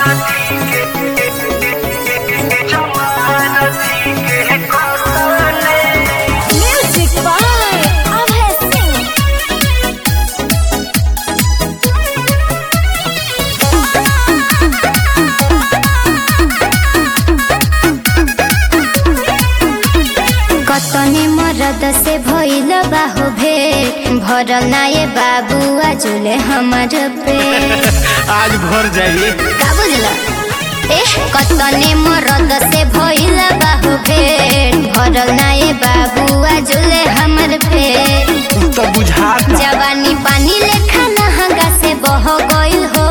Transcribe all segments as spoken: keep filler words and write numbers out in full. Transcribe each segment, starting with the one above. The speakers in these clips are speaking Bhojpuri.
कतने मरद से भइल बाहो भेंट भरल ना ये बाबू आजुले हमार पे आज भर जाइए का बुझला ए कतने मरद से भइल बाहो भेंट भरल ना ये बाबू आजुले हमार पे तो बुझा जवानी पानी लेखा नहंगा से बह गइल हो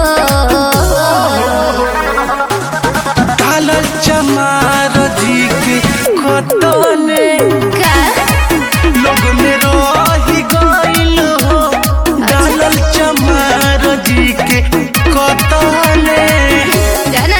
डालल चमार जी के कतने लोग में रही गइल हो डालल चमार जी के कतने जाना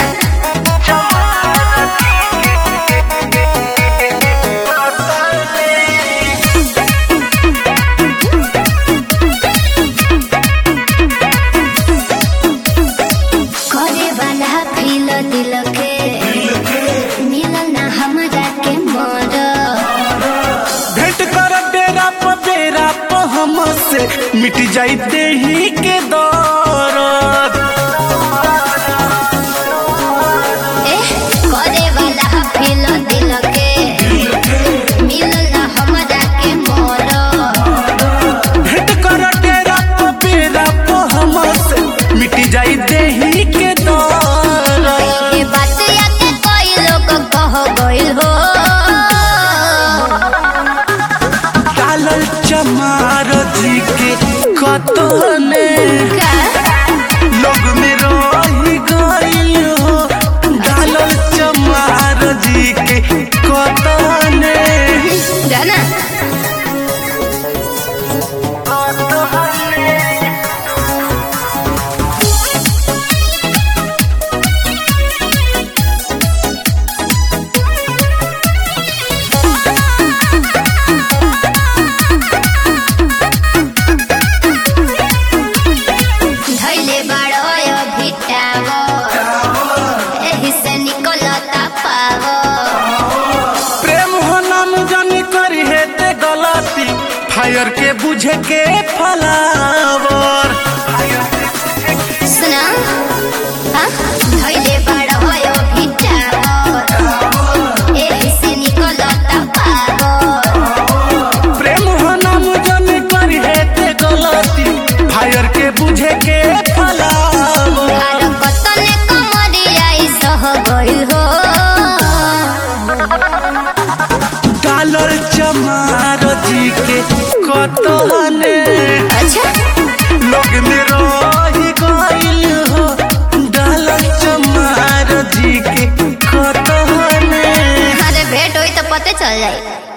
करे वाला फील दिल के मिलल ना हमरा के मर भेंट कर डेरा प बेरा प हमसे मिट जाइते ही के दौरत ए करे वाला फील दिल के मिलल ना हमरा के मर भेंट कर डेरा प बेरा प हमसे मिट जाइते ही के दौरत ये बात या के कोई लोग कह गइल हो डालल चमार जी के कतने लोग में रही गइल हो डालल चमार जी के कतने जाना धइले बाड़ो भिटावो एही से निकलता पावो प्रेम हो नाम जानी करी है ते गलती फायर के बुझे के फलावर सुना हाँ धइले बाड़ो भिटावो एही से निकलता पावो प्रेम हो नाम जानी करी है ते गलती फायर के बुझे के फलावर घर कतने कमरियाई सह गइल हो डालल चमार जी के कतने अच्छा लोग में रही गइल हो डालल चमार जी के कतने अरे भेंट होई तो पते चल जाई।